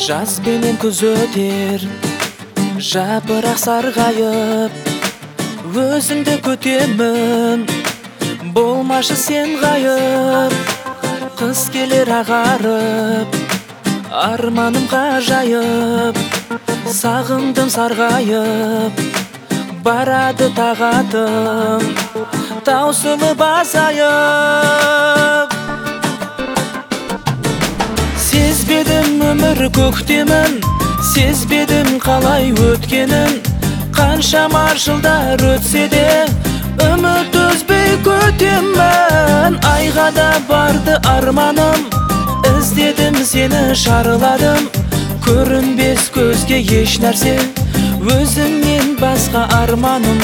Жаз менен күз өтер, жапырақ сарғайып, өзіңді күтемін, болмашы сен ғайып. Қыс келер ағарып, арманым ғажайып, сағындым сарғайып, барады тағатым, таусылып азайып. Сезбедім өмір көктемін, сезбедім қалай өткенін. Қаншама жылдар өтсе де, үміт үзбей күтемін. Айға да барды арманым, іздедім сені шарладым. Көрінбес көзге еш нәрсе, өзіңнен басқа арманым.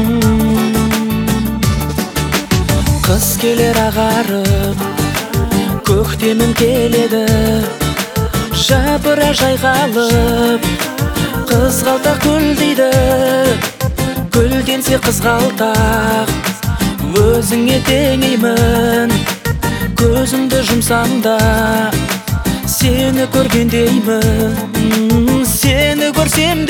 Қыс келер ағарып, көктемім келеді, жапырақ жайқалып, қызғалдақ гүлдейді. Гүлденсе қызғалдақ, өзіңе теңеймін. Көзімді жұмсам да, сені көргендеймін, сені көрсем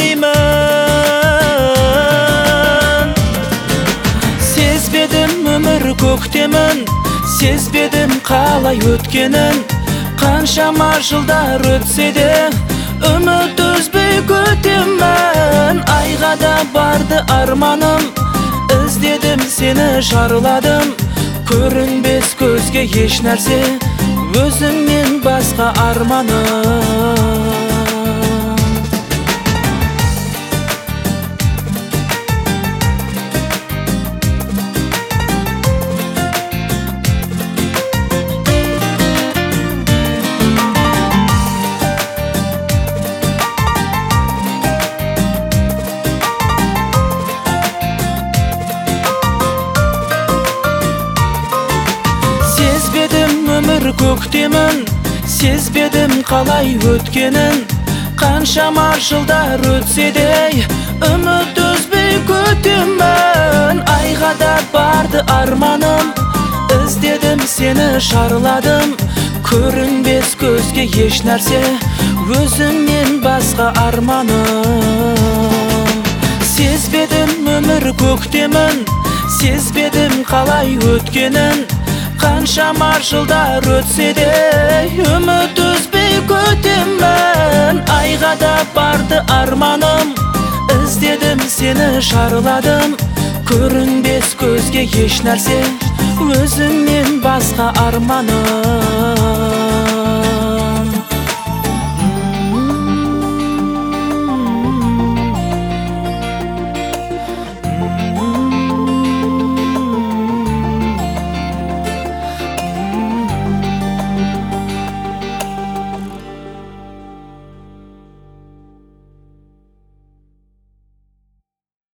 деймін. Сезбедім өмір көктемін, сезбедім қалай өткенін. Қаншама жылдар өтсе де, үміт үзбей күтемін. Айға да барды арманым, іздедім сені шарладым. Көрінбес көзге еш нәрсе, өзіңнен басқа арманым. Сезбедім өмір көктемін, сезбедім қалай өткенін. Қаншама жылдар өтсе де, үміт үзбей күтемін. Айға да барды арманым, іздедім сені шарладым. Көрінбес көзге еш нәрсе, өзіңнен басқа арманым. Сезбедім өмір көктемін, сезбедім қалай өткенін. Қаншама жылдар өтсе де, үміт үзбей күтемін. Айға да барды арманым, іздедім сені шарладым. Көрінбес көзге еш нәрсе, өзіңнен басқа арманым.